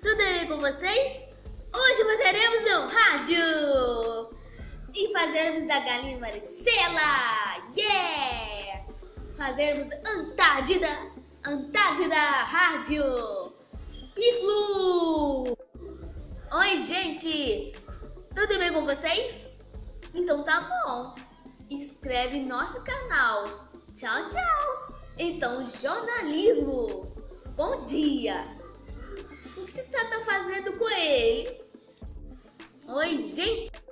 tudo bem com vocês? Hoje fazeremos um rádio e fazeremos da galinha Maricela, yeah! Fazeremos Antártida Rádio, Piclu! Oi, gente! Tudo bem com vocês? Então tá bom, inscreve no nosso canal. Tchau, tchau! Então, jornalismo, bom dia! O que você está fazendo com ele? Oi, gente!